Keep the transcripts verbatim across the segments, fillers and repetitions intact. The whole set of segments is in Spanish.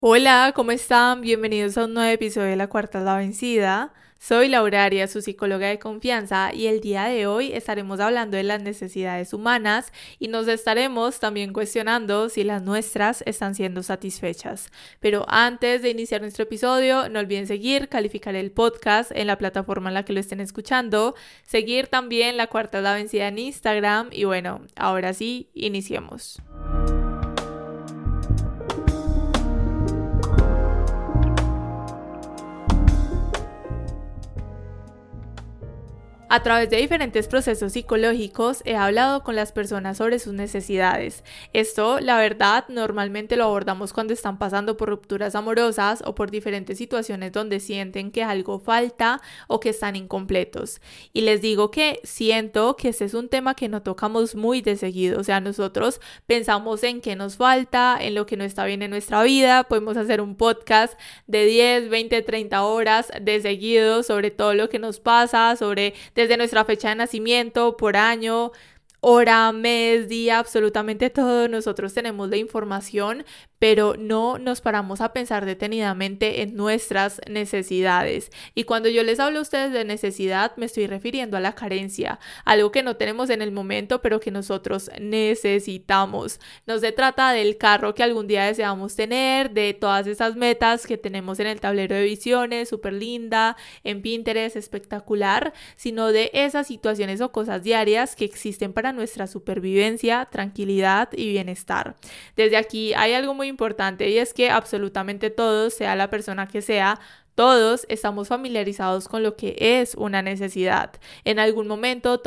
Hola, ¿cómo están? Bienvenidos a un nuevo episodio de La Cuarta es la Vencida. Soy Laura Arias, su psicóloga de confianza, y el día de hoy estaremos hablando de las necesidades humanas y nos estaremos también cuestionando si las nuestras están siendo satisfechas. Pero antes de iniciar nuestro episodio, no olviden seguir, calificar el podcast en la plataforma en la que lo estén escuchando, seguir también La Cuarta es la Vencida en Instagram y bueno, ahora sí, iniciemos. A través de diferentes procesos psicológicos he hablado con las personas sobre sus necesidades. Esto, la verdad, normalmente lo abordamos cuando están pasando por rupturas amorosas o por diferentes situaciones donde sienten que algo falta o que están incompletos. Y les digo que siento que este es un tema que no tocamos muy de seguido. O sea, nosotros pensamos en qué nos falta, en lo que no está bien en nuestra vida. Podemos hacer un podcast de diez, veinte, treinta horas de seguido sobre todo lo que nos pasa, sobre desde nuestra fecha de nacimiento, por año, hora, mes, día, absolutamente todo. Nosotros tenemos la información, pero no nos paramos a pensar detenidamente en nuestras necesidades. Y cuando yo les hablo a ustedes de necesidad, me estoy refiriendo a la carencia, algo que no tenemos en el momento, pero que nosotros necesitamos. No se trata del carro que algún día deseamos tener, de todas esas metas que tenemos en el tablero de visiones, súper linda, en Pinterest, espectacular, sino de esas situaciones o cosas diarias que existen para nuestra supervivencia, tranquilidad y bienestar. Desde aquí hay algo muy importante y es que absolutamente todos, sea la persona que sea, todos estamos familiarizados con lo que es una necesidad. En algún momento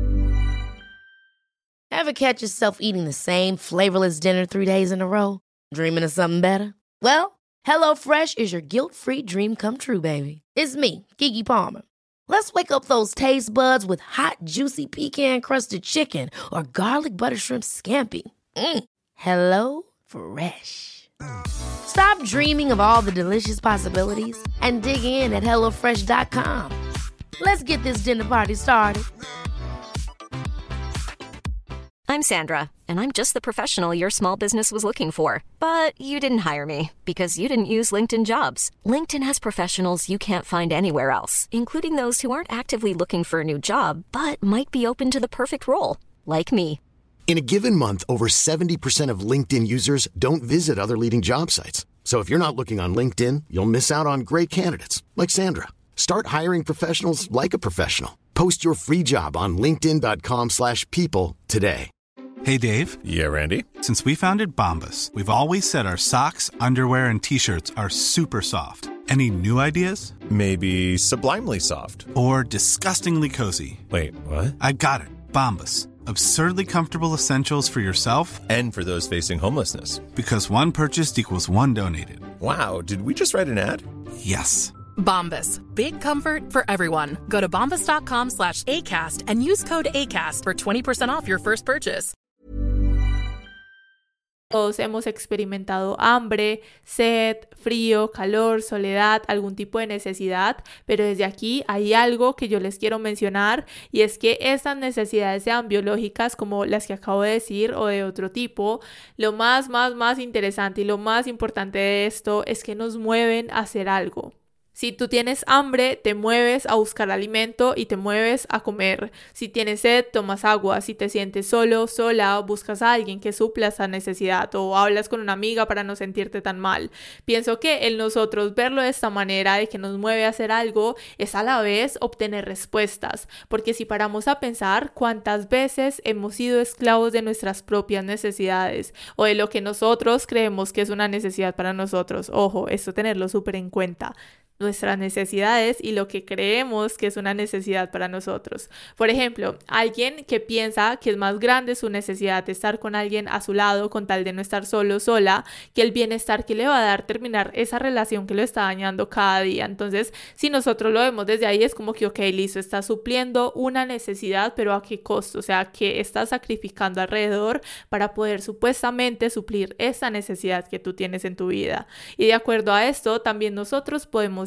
Ever catch yourself eating the same flavorless dinner three days in a row? Dreaming of something better? Well, HelloFresh is your guilt-free dream come true, baby. It's me, Keke Palmer. Let's wake up those taste buds with hot, juicy pecan-crusted chicken or garlic butter shrimp scampi. Mm. Hello Fresh. Stop dreaming of all the delicious possibilities and dig in at hello fresh dot com. Let's get this dinner party started. I'm Sandra, and I'm just the professional your small business was looking for. But you didn't hire me because you didn't use LinkedIn Jobs. LinkedIn has professionals you can't find anywhere else, including those who aren't actively looking for a new job, but might be open to the perfect role, like me. In a given month, over seventy percent of LinkedIn users don't visit other leading job sites. So if you're not looking on LinkedIn, you'll miss out on great candidates like Sandra. Start hiring professionals like a professional. Post your free job on linkedin dot com slash people today. Hey, Dave. Yeah, Randy. Since we founded Bombas, we've always said our socks, underwear, and T-shirts are super soft. Any new ideas? Maybe sublimely soft. Or disgustingly cozy. Wait, what? I got it. Bombas. Absurdly comfortable essentials for yourself and for those facing homelessness. Because one purchased equals one donated. Wow, did we just write an ad? Yes. Bombas. Big comfort for everyone. Go to bombas dot com slash ACAST and use code ACAST for twenty percent off your first purchase. Todos hemos experimentado hambre, sed, frío, calor, soledad, algún tipo de necesidad, pero desde aquí hay algo que yo les quiero mencionar y es que estas necesidades sean biológicas como las que acabo de decir o de otro tipo, lo más, más, más interesante y lo más importante de esto es que nos mueven a hacer algo. Si tú tienes hambre, te mueves a buscar alimento y te mueves a comer. Si tienes sed, tomas agua. Si te sientes solo, sola, buscas a alguien que supla esa necesidad o hablas con una amiga para no sentirte tan mal. Pienso que el nosotros verlo de esta manera, de que nos mueve a hacer algo, es a la vez obtener respuestas. Porque si paramos a pensar cuántas veces hemos sido esclavos de nuestras propias necesidades o de lo que nosotros creemos que es una necesidad para nosotros. Ojo, esto tenerlo súper en cuenta. Nuestras necesidades y lo que creemos que es una necesidad para nosotros. Por ejemplo, alguien que piensa que es más grande su necesidad de estar con alguien a su lado con tal de no estar solo o sola que el bienestar que le va a dar terminar esa relación que lo está dañando cada día. Entonces, si nosotros lo vemos desde ahí es como que, ok, listo, está supliendo una necesidad, pero ¿a qué costo? O sea, ¿qué estás sacrificando alrededor para poder supuestamente suplir esa necesidad que tú tienes en tu vida? Y de acuerdo a esto, también nosotros podemos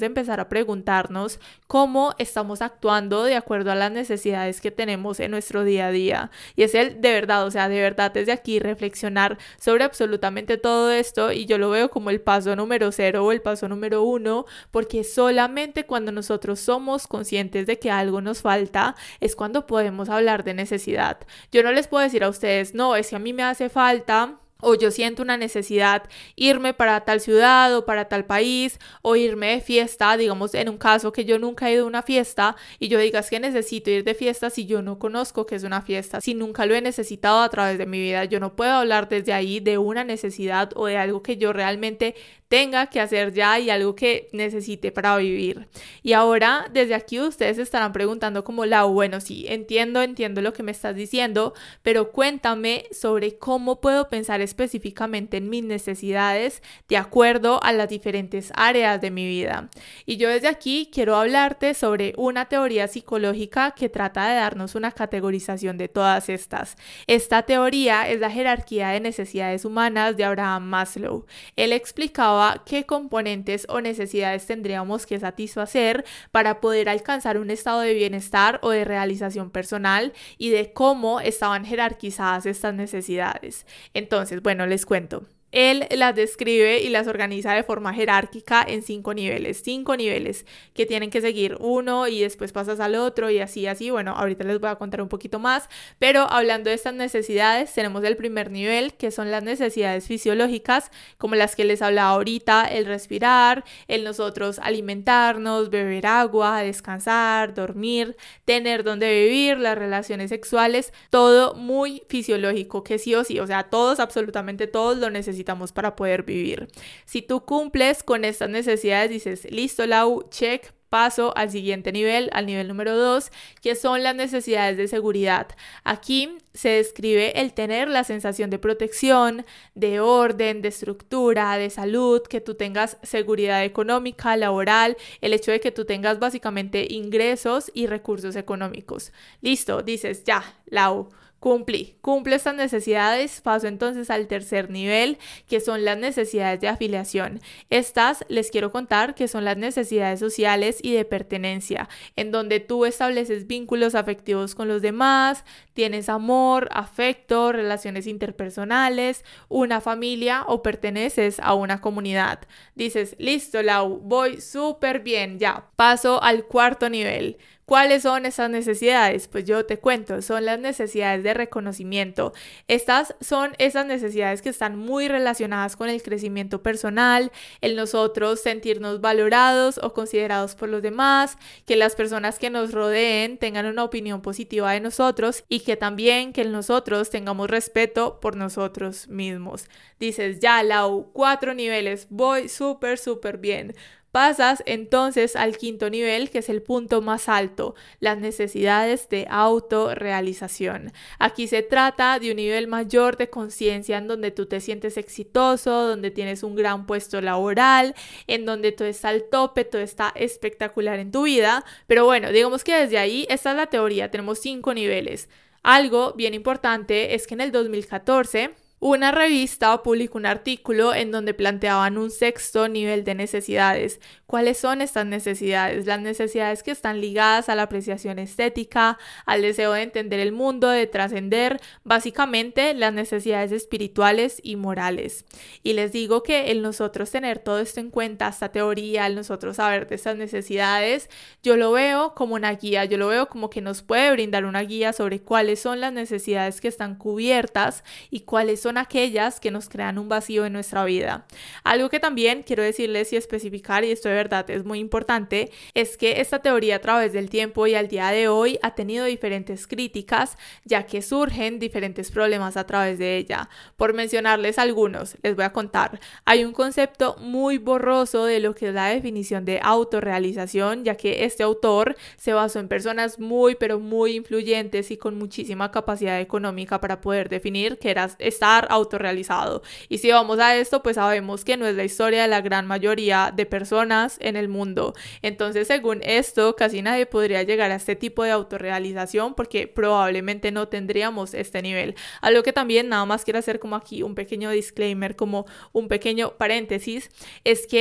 a empezar a preguntarnos cómo estamos actuando de acuerdo a las necesidades que tenemos en nuestro día a día. Y es el de verdad, o sea, de verdad desde aquí reflexionar sobre absolutamente todo esto, y yo lo veo como el paso número cero o el paso número uno, porque solamente cuando nosotros somos conscientes de que algo nos falta es cuando podemos hablar de necesidad. Yo no les puedo decir a ustedes, no, es que a mí me hace falta o yo siento una necesidad irme para tal ciudad o para tal país o irme de fiesta, digamos en un caso que yo nunca he ido a una fiesta y yo diga es que necesito ir de fiesta si yo no conozco qué es una fiesta, si nunca lo he necesitado a través de mi vida. Yo no puedo hablar desde ahí de una necesidad o de algo que yo realmente tenga que hacer ya y algo que necesite para vivir. Y ahora desde aquí ustedes estarán preguntando como, Lau, bueno, sí, entiendo, entiendo lo que me estás diciendo, pero cuéntame sobre cómo puedo pensar específicamente en mis necesidades de acuerdo a las diferentes áreas de mi vida. Y yo desde aquí quiero hablarte sobre una teoría psicológica que trata de darnos una categorización de todas estas. Esta teoría es la jerarquía de necesidades humanas de Abraham Maslow. Él explicaba qué componentes o necesidades tendríamos que satisfacer para poder alcanzar un estado de bienestar o de realización personal y de cómo estaban jerarquizadas estas necesidades. Entonces, bueno, les cuento. Él las describe y las organiza de forma jerárquica en cinco niveles, cinco niveles que tienen que seguir uno y después pasas al otro y así, así. Bueno, ahorita les voy a contar un poquito más, pero hablando de estas necesidades, tenemos el primer nivel, que son las necesidades fisiológicas, como las que les hablaba ahorita, el respirar, el nosotros alimentarnos, beber agua, descansar, dormir, tener donde vivir, las relaciones sexuales, todo muy fisiológico, que sí o sí, o sea, todos, absolutamente todos lo necesitamos para poder vivir. Si tú cumples con estas necesidades, dices, listo, Lau, check, paso al siguiente nivel, al nivel número dos, que son las necesidades de seguridad. Aquí se describe el tener la sensación de protección, de orden, de estructura, de salud, que tú tengas seguridad económica, laboral, el hecho de que tú tengas básicamente ingresos y recursos económicos. Listo, dices, ya, Lau, Cumplí, cumple estas necesidades, paso entonces al tercer nivel, que son las necesidades de afiliación. Estas les quiero contar que son las necesidades sociales y de pertenencia, en donde tú estableces vínculos afectivos con los demás, tienes amor, afecto, relaciones interpersonales, una familia o perteneces a una comunidad. Dices, listo, Lau, voy súper bien, ya. Paso al cuarto nivel. ¿Cuáles son esas necesidades? Pues yo te cuento, son las necesidades de reconocimiento. Estas son esas necesidades que están muy relacionadas con el crecimiento personal, el nosotros sentirnos valorados o considerados por los demás, que las personas que nos rodeen tengan una opinión positiva de nosotros y que también que nosotros tengamos respeto por nosotros mismos. Dices, ya, Lau, cuatro niveles, voy súper, súper bien. Pasas entonces al quinto nivel, que es el punto más alto, las necesidades de autorrealización. Aquí se trata de un nivel mayor de conciencia en donde tú te sientes exitoso, donde tienes un gran puesto laboral, en donde todo está al tope, todo está espectacular en tu vida. Pero bueno, digamos que desde ahí, esta es la teoría, tenemos cinco niveles. Algo bien importante es que en el dos mil catorce... una revista publicó un artículo en donde planteaban un sexto nivel de necesidades. ¿Cuáles son estas necesidades? Las necesidades que están ligadas a la apreciación estética, al deseo de entender el mundo, de trascender, básicamente las necesidades espirituales y morales. Y les digo que el nosotros tener todo esto en cuenta, esta teoría, el nosotros saber de estas necesidades, yo lo veo como una guía, yo lo veo como que nos puede brindar una guía sobre cuáles son las necesidades que están cubiertas y cuáles son aquellas que nos crean un vacío en nuestra vida. Algo que también quiero decirles y especificar, y esto de verdad es muy importante, es que esta teoría a través del tiempo y al día de hoy ha tenido diferentes críticas, ya que surgen diferentes problemas a través de ella. Por mencionarles algunos, les voy a contar. Hay un concepto muy borroso de lo que es la definición de autorrealización, ya que este autor se basó en personas muy pero muy influyentes y con muchísima capacidad económica para poder definir qué era estar autorrealizado. Y si vamos a esto, pues sabemos que no es la historia de la gran mayoría de personas en el mundo. Entonces, según esto, casi nadie podría llegar a este tipo de autorrealización porque probablemente no tendríamos este nivel. Algo que también nada más quiero hacer como aquí un pequeño disclaimer, como un pequeño paréntesis, es que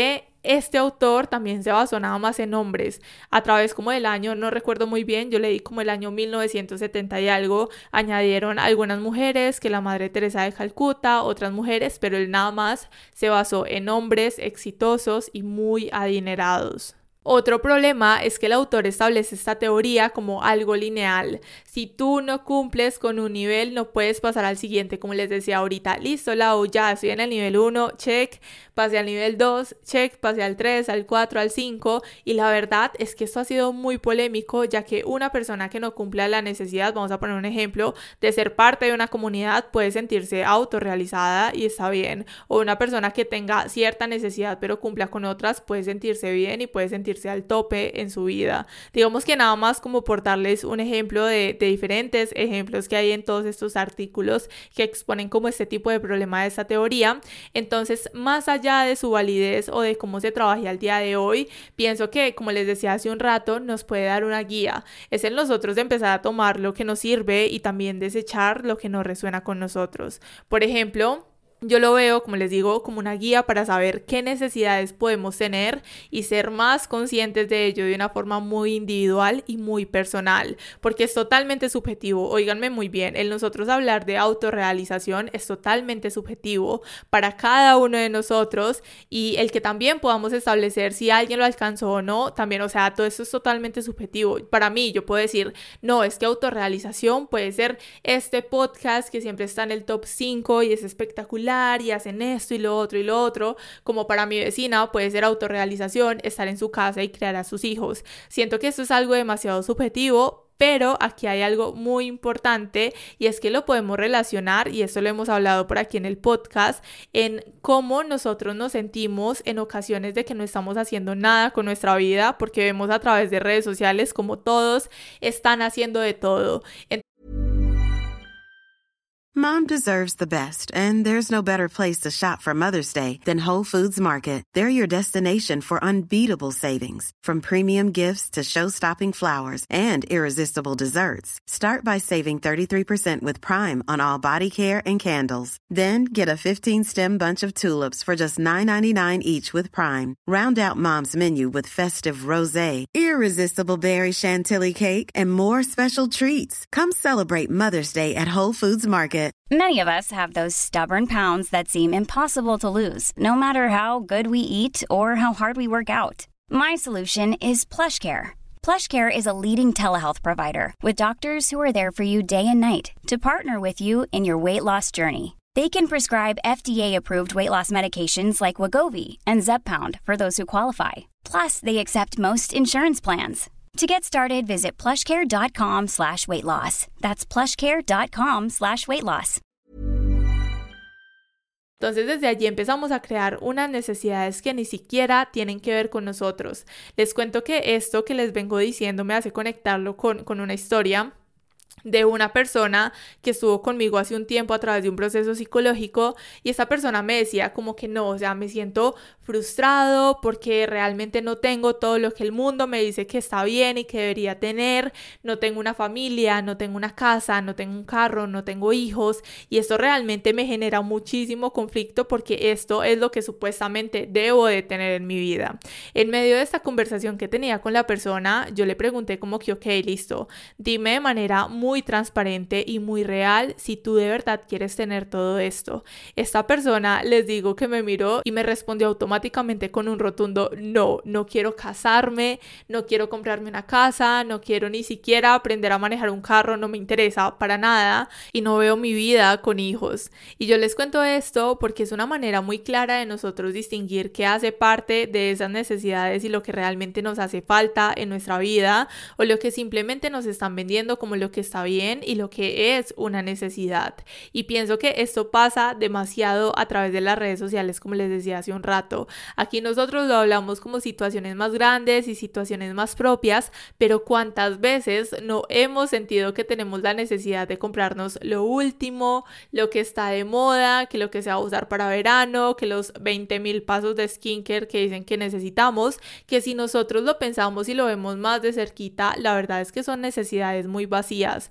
este autor también se basó nada más en hombres. A través como del año, no recuerdo muy bien, yo leí como el año mil novecientos setenta y algo, añadieron algunas mujeres, que la Madre Teresa de Calcuta, otras mujeres, pero él nada más se basó en hombres exitosos y muy adinerados. Otro problema es que el autor establece esta teoría como algo lineal. Si tú no cumples con un nivel, no puedes pasar al siguiente, como les decía ahorita. Listo, Lau, ya estoy en el nivel uno, check, pasé al nivel dos, check, pasé al tres, al cuatro, al cinco. Y la verdad es que esto ha sido muy polémico, ya que una persona que no cumpla la necesidad, vamos a poner un ejemplo, de ser parte de una comunidad puede sentirse autorrealizada y está bien. O una persona que tenga cierta necesidad pero cumpla con otras puede sentirse bien y puede sentirse al tope en su vida. Digamos que nada más como por darles un ejemplo de, de diferentes ejemplos que hay en todos estos artículos que exponen como este tipo de problema de esta teoría. Entonces, más allá de su validez o de cómo se trabaja al día de hoy, pienso que, como les decía hace un rato, nos puede dar una guía. Es en nosotros de empezar a tomar lo que nos sirve y también desechar lo que no resuena con nosotros. Por ejemplo, yo lo veo, como les digo, como una guía para saber qué necesidades podemos tener y ser más conscientes de ello de una forma muy individual y muy personal, porque es totalmente subjetivo. Óiganme muy bien, el nosotros hablar de autorrealización es totalmente subjetivo para cada uno de nosotros, y el que también podamos establecer si alguien lo alcanzó o no, también, o sea, todo esto es totalmente subjetivo. Para mí, yo puedo decir, no, es que autorrealización puede ser este podcast que siempre está en el top cinco y es espectacular y hacen esto y lo otro y lo otro, como para mi vecina puede ser autorrealización estar en su casa y criar a sus hijos. Siento que esto es algo demasiado subjetivo, pero aquí hay algo muy importante y es que lo podemos relacionar, y esto lo hemos hablado por aquí en el podcast, en cómo nosotros nos sentimos en ocasiones de que no estamos haciendo nada con nuestra vida, porque vemos a través de redes sociales como todos están haciendo de todo. Entonces, Mom deserves the best, and there's no better place to shop for Mother's Day than Whole Foods Market. They're your destination for unbeatable savings, from premium gifts to show-stopping flowers and irresistible desserts. Start by saving thirty-three percent with Prime on all body care and candles. Then get a fifteen-stem bunch of tulips for just nine ninety-nine each with Prime. Round out Mom's menu with festive rosé, irresistible berry chantilly cake, and more special treats. Come celebrate Mother's Day at Whole Foods Market. Many of us have those stubborn pounds that seem impossible to lose, no matter how good we eat or how hard we work out. My solution is PlushCare. PlushCare is a leading telehealth provider with doctors who are there for you day and night to partner with you in your weight loss journey. They can prescribe F D A-approved weight loss medications like Wegovy and Zepbound for those who qualify. Plus, they accept most insurance plans. To get started, visit plushcare.com slash weight loss. That's plushcare.com slash weight loss. Entonces desde allí empezamos a crear unas necesidades que ni siquiera tienen que ver con nosotros. Les cuento que esto que les vengo diciendo me hace conectarlo con, con una historia de una persona que estuvo conmigo hace un tiempo a través de un proceso psicológico, y esa persona me decía como que no, o sea, me siento frustrado porque realmente no tengo todo lo que el mundo me dice que está bien y que debería tener, no tengo una familia, no tengo una casa, no tengo un carro, no tengo hijos, y esto realmente me genera muchísimo conflicto porque esto es lo que supuestamente debo de tener en mi vida. En medio de esta conversación que tenía con la persona, yo le pregunté como que ok, listo, dime de manera muy muy transparente y muy real si tú de verdad quieres tener todo esto. Esta persona, les digo que me miró y me respondió automáticamente con un rotundo no, no quiero casarme, no quiero comprarme una casa, no quiero ni siquiera aprender a manejar un carro, no me interesa para nada y no veo mi vida con hijos. Y yo les cuento esto porque es una manera muy clara de nosotros distinguir qué hace parte de esas necesidades y lo que realmente nos hace falta en nuestra vida, o lo que simplemente nos están vendiendo como lo que está bien y lo que es una necesidad. Y pienso que esto pasa demasiado a través de las redes sociales, como les decía hace un rato. Aquí nosotros lo hablamos como situaciones más grandes y situaciones más propias, pero ¿cuántas veces no hemos sentido que tenemos la necesidad de comprarnos lo último, lo que está de moda, que lo que se va a usar para verano, que los veinte mil pasos de skincare que dicen que necesitamos, que si nosotros lo pensamos y lo vemos más de cerquita, la verdad es que son necesidades muy vacías?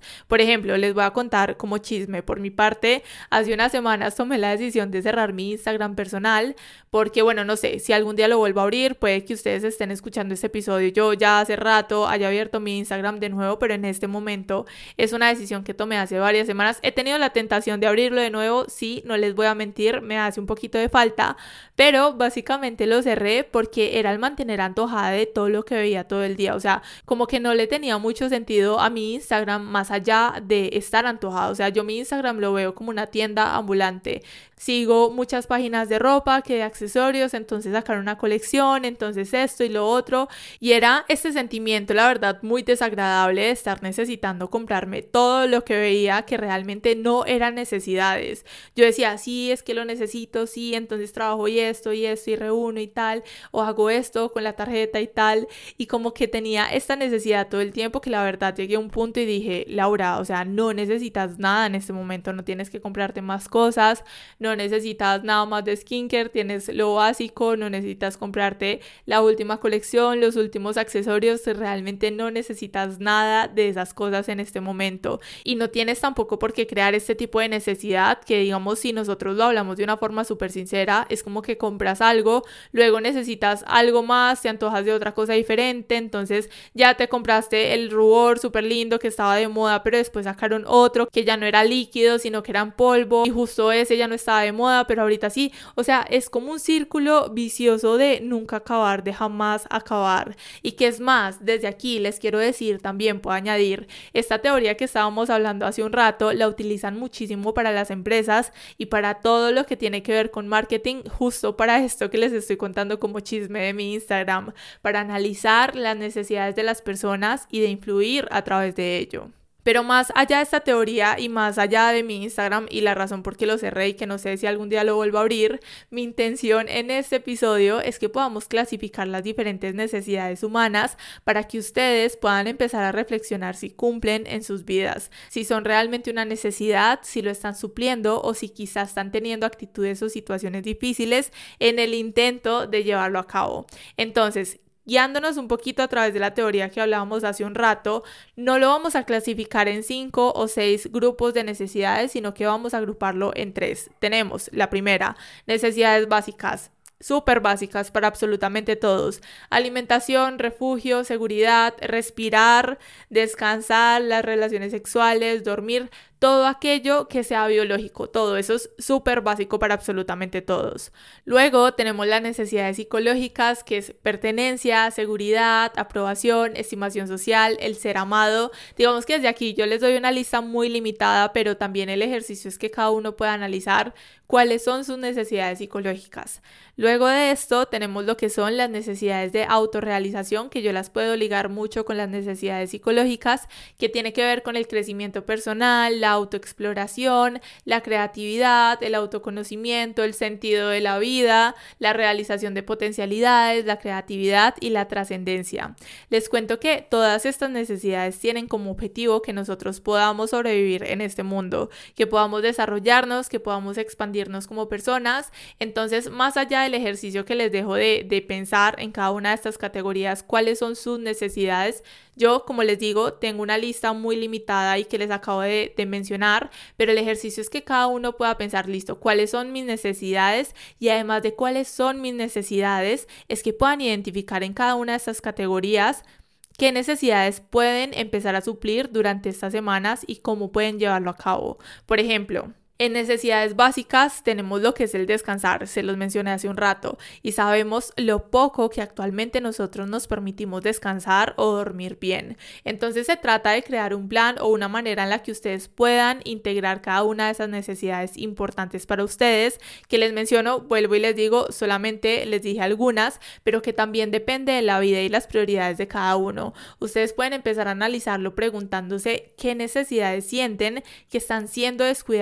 Por ejemplo, les voy a contar como chisme. Por mi parte, hace unas semanas tomé la decisión de cerrar mi Instagram personal porque, bueno, no sé, si algún día lo vuelvo a abrir, puede que ustedes estén escuchando este episodio. Yo ya hace rato haya abierto mi Instagram de nuevo, pero en este momento es una decisión que tomé hace varias semanas. He tenido la tentación de abrirlo de nuevo, sí, no les voy a mentir, me hace un poquito de falta, pero básicamente lo cerré porque era el mantener antojada de todo lo que veía todo el día. O sea, como que no le tenía mucho sentido a mi Instagram más allá de estar antojada. O sea, yo mi Instagram lo veo como una tienda ambulante. Sigo muchas páginas de ropa, que de accesorios, entonces sacar una colección, entonces esto y lo otro, y era este sentimiento, la verdad, muy desagradable de estar necesitando comprarme todo lo que veía que realmente no eran necesidades. Yo decía, sí, es que lo necesito, sí, entonces trabajo y esto y esto y reúno y tal, o hago esto con la tarjeta y tal, y como que tenía esta necesidad todo el tiempo que la verdad llegué a un punto y dije, Laura, o sea, no necesitas nada en este momento, no tienes que comprarte más cosas, no necesitas nada más de skincare, tienes lo básico, no necesitas comprarte la última colección, los últimos accesorios, realmente no necesitas nada de esas cosas en este momento y no tienes tampoco por qué crear este tipo de necesidad que, digamos, si nosotros lo hablamos de una forma súper sincera, es como que compras algo, luego necesitas algo más, te antojas de otra cosa diferente, entonces ya te compraste el rubor súper lindo que estaba de moda, pero después sacaron otro que ya no era líquido, sino que era en polvo y justo ese ya no estaba de moda, pero ahorita sí. O sea, es como un círculo vicioso de nunca acabar, de jamás acabar. Y que es más, desde aquí les quiero decir, también puedo añadir, esta teoría que estábamos hablando hace un rato, la utilizan muchísimo para las empresas y para todo lo que tiene que ver con marketing, justo para esto que les estoy contando como chisme de mi Instagram, para analizar las necesidades de las personas y de influir a través de ello. Pero más allá de esta teoría y más allá de mi Instagram y la razón por qué lo cerré y que no sé si algún día lo vuelvo a abrir, mi intención en este episodio es que podamos clasificar las diferentes necesidades humanas para que ustedes puedan empezar a reflexionar si cumplen en sus vidas, si son realmente una necesidad, si lo están supliendo o si quizás están teniendo actitudes o situaciones difíciles en el intento de llevarlo a cabo. Entonces, guiándonos un poquito a través de la teoría que hablábamos hace un rato, no lo vamos a clasificar en cinco o seis grupos de necesidades, sino que vamos a agruparlo en tres. Tenemos la primera, necesidades básicas, súper básicas para absolutamente todos: alimentación, refugio, seguridad, respirar, descansar, las relaciones sexuales, dormir, todo aquello que sea biológico, todo eso es súper básico para absolutamente todos. Luego tenemos las necesidades psicológicas, que es pertenencia, seguridad, aprobación, estimación social, el ser amado. Digamos que desde aquí yo les doy una lista muy limitada, pero también el ejercicio es que cada uno pueda analizar cuáles son sus necesidades psicológicas. Luego de esto tenemos lo que son las necesidades de autorrealización, que yo las puedo ligar mucho con las necesidades psicológicas, que tiene que ver con el crecimiento personal, la autoexploración, la creatividad, el autoconocimiento, el sentido de la vida, la realización de potencialidades, la creatividad y la trascendencia. Les cuento que todas estas necesidades tienen como objetivo que nosotros podamos sobrevivir en este mundo, que podamos desarrollarnos, que podamos expandirnos como personas. Entonces, más allá del ejercicio que les dejo de, de pensar en cada una de estas categorías cuáles son sus necesidades, yo, como les digo, tengo una lista muy limitada y que les acabo de, de mencionar, pero el ejercicio es que cada uno pueda pensar, listo, cuáles son mis necesidades, y además de cuáles son mis necesidades, es que puedan identificar en cada una de estas categorías qué necesidades pueden empezar a suplir durante estas semanas y cómo pueden llevarlo a cabo. Por ejemplo, en necesidades básicas tenemos lo que es el descansar, se los mencioné hace un rato, y sabemos lo poco que actualmente nosotros nos permitimos descansar o dormir bien. Entonces se trata de crear un plan o una manera en la que ustedes puedan integrar cada una de esas necesidades importantes para ustedes, que les menciono, vuelvo y les digo, solamente les dije algunas, pero que también depende de la vida y las prioridades de cada uno. Ustedes pueden empezar a analizarlo preguntándose qué necesidades sienten que están siendo descuidadas en su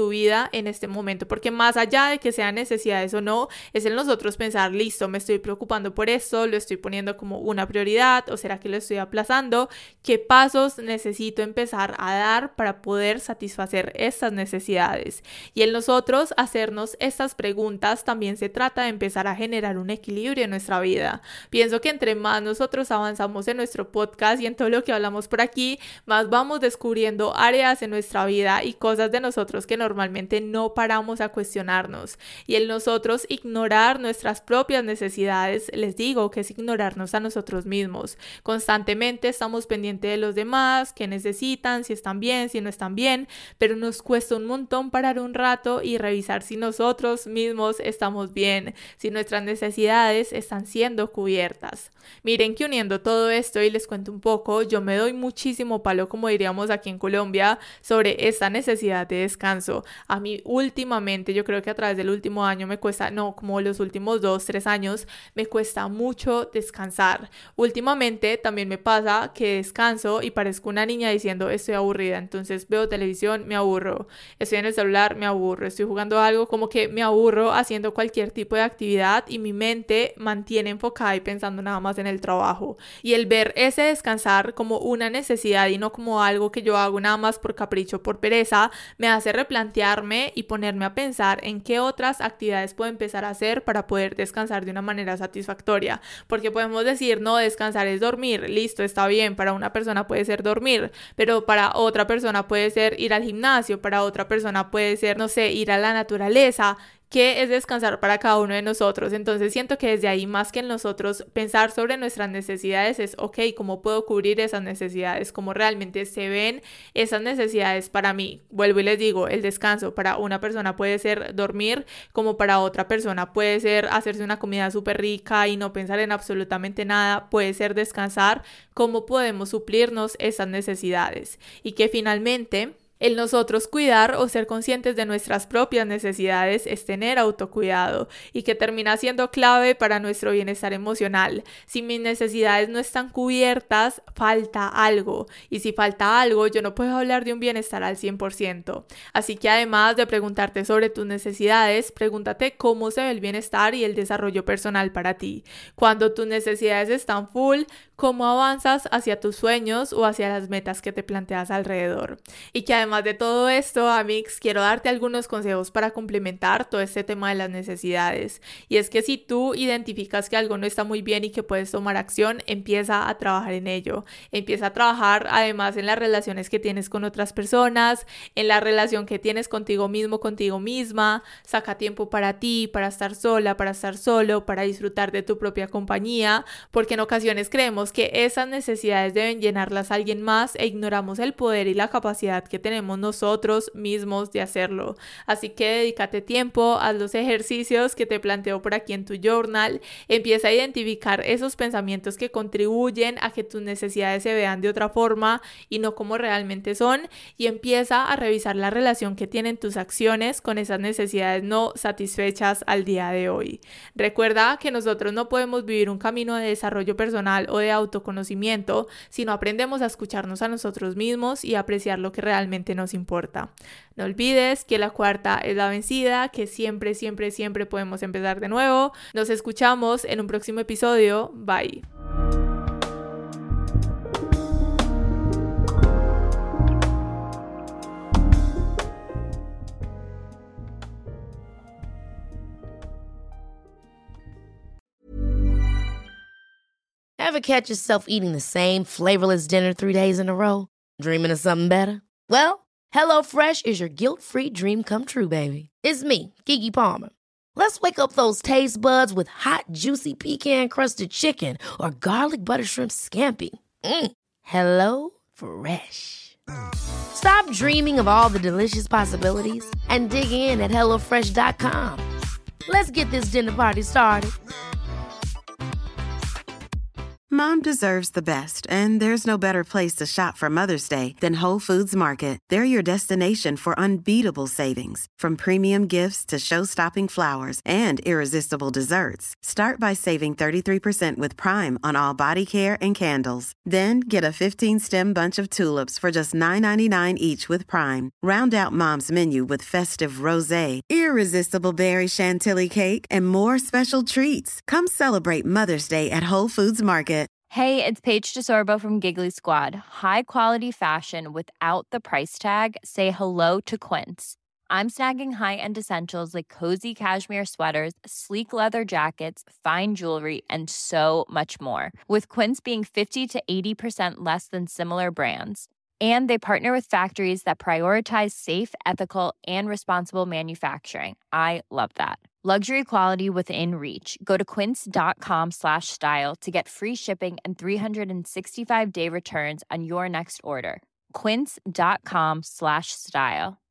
tu vida en este momento, porque más allá de que sean necesidades o no, es en nosotros pensar, listo, me estoy preocupando por esto, lo estoy poniendo como una prioridad o será que lo estoy aplazando, qué pasos necesito empezar a dar para poder satisfacer estas necesidades. Y en nosotros hacernos estas preguntas también se trata de empezar a generar un equilibrio en nuestra vida. Pienso que entre más nosotros avanzamos en nuestro podcast y en todo lo que hablamos por aquí, más vamos descubriendo áreas en nuestra vida y cosas de nosotros que normalmente no paramos a cuestionarnos. Y el nosotros ignorar nuestras propias necesidades, les digo que es ignorarnos a nosotros mismos. Constantemente estamos pendientes de los demás, qué necesitan, si están bien, si no están bien, pero nos cuesta un montón parar un rato y revisar si nosotros mismos estamos bien, si nuestras necesidades están siendo cubiertas. Miren que uniendo todo esto y les cuento un poco, yo me doy muchísimo palo, como diríamos aquí en Colombia, sobre esta necesidad de descanso. A mí últimamente, yo creo que a través del último año me cuesta, no, como los últimos dos, tres años, me cuesta mucho descansar. Últimamente también me pasa que descanso y parezco una niña diciendo estoy aburrida, entonces veo televisión, me aburro, estoy en el celular, me aburro, estoy jugando algo, como que me aburro haciendo cualquier tipo de actividad y mi mente mantiene enfocada y pensando nada más en el trabajo. Y el ver ese descansar como una necesidad y no como algo que yo hago nada más por capricho, por pereza, me hace replantearme y ponerme a pensar en qué otras actividades puedo empezar a hacer para poder descansar de una manera satisfactoria. Porque podemos decir, no, descansar es dormir, listo, está bien, para una persona puede ser dormir, pero para otra persona puede ser ir al gimnasio, para otra persona puede ser, no sé, ir a la naturaleza. ¿Qué es descansar para cada uno de nosotros? Entonces siento que desde ahí, más que en nosotros pensar sobre nuestras necesidades, es ok, ¿cómo puedo cubrir esas necesidades? ¿Cómo realmente se ven esas necesidades para mí? Vuelvo y les digo, el descanso para una persona puede ser dormir, como para otra persona puede ser hacerse una comida súper rica y no pensar en absolutamente nada, puede ser descansar. ¿Cómo podemos suplirnos esas necesidades? Y que finalmente el nosotros cuidar o ser conscientes de nuestras propias necesidades es tener autocuidado y que termina siendo clave para nuestro bienestar emocional. Si mis necesidades no están cubiertas, falta algo, y si falta algo, yo no puedo hablar de un bienestar al cien por ciento. Así que además de preguntarte sobre tus necesidades, pregúntate cómo se ve el bienestar y el desarrollo personal para ti. Cuando tus necesidades están full, ¿cómo avanzas hacia tus sueños o hacia las metas que te planteas alrededor? Y que además de todo esto, Amix, quiero darte algunos consejos para complementar todo este tema de las necesidades. Y es que si tú identificas que algo no está muy bien y que puedes tomar acción, empieza a trabajar en ello. Empieza a trabajar además en las relaciones que tienes con otras personas, en la relación que tienes contigo mismo, contigo misma. Saca tiempo para ti, para estar sola, para estar solo, para disfrutar de tu propia compañía, porque en ocasiones creemos que esas necesidades deben llenarlas a alguien más e ignoramos el poder y la capacidad que tenemos nosotros mismos de hacerlo. Así que dedícate tiempo, haz los ejercicios que te planteo por aquí en tu journal, empieza a identificar esos pensamientos que contribuyen a que tus necesidades se vean de otra forma y no como realmente son, y empieza a revisar la relación que tienen tus acciones con esas necesidades no satisfechas al día de hoy. Recuerda que nosotros no podemos vivir un camino de desarrollo personal o de autoconocimiento si no aprendemos a escucharnos a nosotros mismos y apreciar lo que realmente nos importa. No olvides que la cuarta es la vencida, que siempre, siempre, siempre podemos empezar de nuevo. Nos escuchamos en un próximo episodio. Bye. Ever catch yourself eating the same flavorless dinner three days in a row? Dreaming of something better? Well, HelloFresh is your guilt-free dream come true, baby. It's me, Keke Palmer. Let's wake up those taste buds with hot, juicy pecan-crusted chicken or garlic butter shrimp scampi. Mm. Hello Fresh. Stop dreaming of all the delicious possibilities and dig in at hello fresh dot com. Let's get this dinner party started. Mom deserves the best, and there's no better place to shop for Mother's Day than Whole Foods Market. They're your destination for unbeatable savings, from premium gifts to show-stopping flowers and irresistible desserts. Start by saving thirty-three percent with Prime on all body care and candles. Then get a fifteen-stem bunch of tulips for just nine ninety-nine each with Prime. Round out Mom's menu with festive rosé, irresistible berry chantilly cake, and more special treats. Come celebrate Mother's Day at Whole Foods Market. Hey, it's Paige DeSorbo from Giggly Squad. High quality fashion without the price tag. Say hello to Quince. I'm snagging high-end essentials like cozy cashmere sweaters, sleek leather jackets, fine jewelry, and so much more. With Quince being fifty to eighty percent less than similar brands. And they partner with factories that prioritize safe, ethical, and responsible manufacturing. I love that. Luxury quality within reach. Go to quince.com slash style to get free shipping and three sixty-five day returns on your next order. Quince.com slash style.